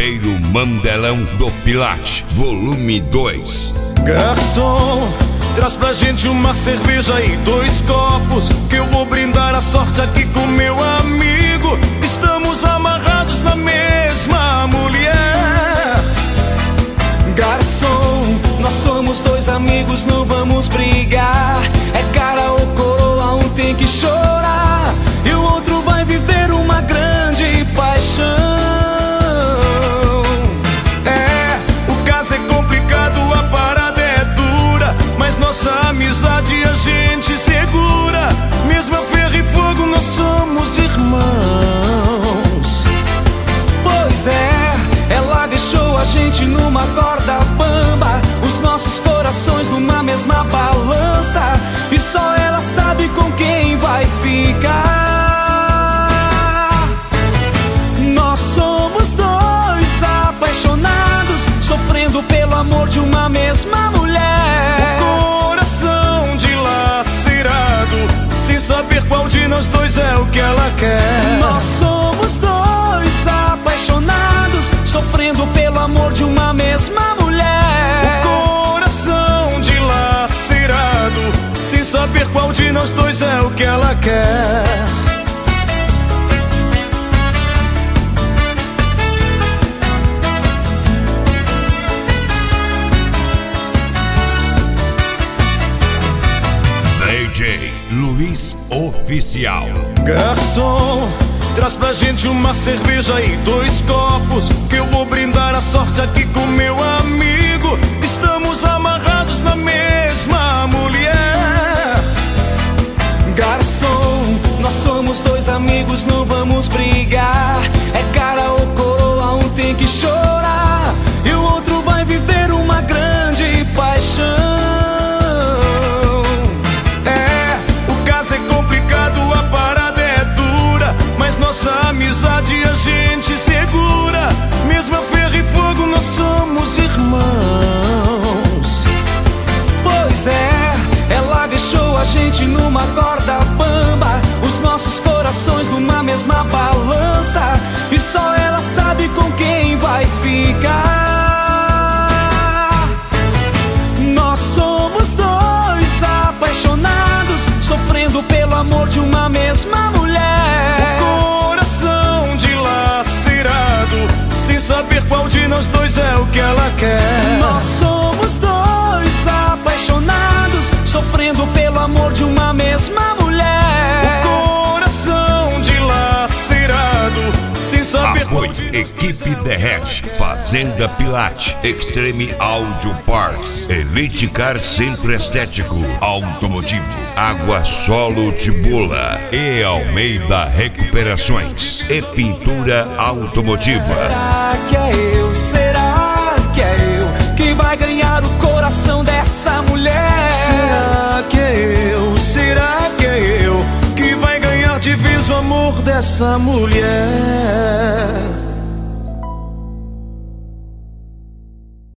Primeiro Mandelão do Pilate, volume 2. Garçom, traz pra gente uma cerveja e 2 copos, que eu vou brindar a sorte aqui com meu amigo. Estamos amarrados na mesma mulher. Garçom, nós somos 2 amigos, não vamos brigar. É cara ou coroa, um tem que chorar e o outro vai viver uma grande paixão. É, o caso é complicado, a parada é dura, mas nossa amizade a gente segura. Mesmo a ferro e fogo, nós somos irmãos. Pois é, ela deixou a gente numa corda bamba, os nossos corações numa mesma balança, e só ela sabe com quem vai ficar. Nós somos 2 apaixonados, sofrendo pelo amor de uma mesma mulher. O coração dilacerado, sem saber qual de nós 2 é o que ela quer. Nós somos 2 apaixonados, sofrendo pelo amor de uma mesma mulher. O coração dilacerado, sem saber qual de nós 2 é o que ela quer. DJ Luiz Oficial. Garçom, traz pra gente uma cerveja e 2 copos, que eu vou brindar a sorte aqui com meu amigo. Estamos amarrados na mesma mulher. Garçom, nós somos 2 amigos, não vamos brigar. É cara ou coroa, um tem que chorar e o outro vai viver uma grande paixão. É, o caso é complicado, a parada é dura, mas nossa amizade a gente segura. Mesmo a ferro e fogo, nós somos irmãos. Pois é, ela deixou a gente numa corda bamba, os nossos corações numa mesma balança, e só ela sabe com quem vai ficar. Nós somos 2 apaixonados, sofrendo pelo amor de uma mesma mulher. O coração dilacerado, sem saber qual de nós 2 é o que ela quer. Nós somos 2 apaixonados, sofrendo pelo amor de uma mesma mulher. O coração dilacerado, sem saber qual Apoio de nós 2 Equipe Derrete, Fazenda Pilate, Extreme Audio Parts, Elite Car Centro Estético, Automotivo, Água Solo Tibula e Almeida Recuperações e Pintura Automotiva. Será que é eu? Será que é eu que vai ganhar o coração dessa mulher? Será que é eu? Será que é eu que vai ganhar de vez o amor dessa mulher?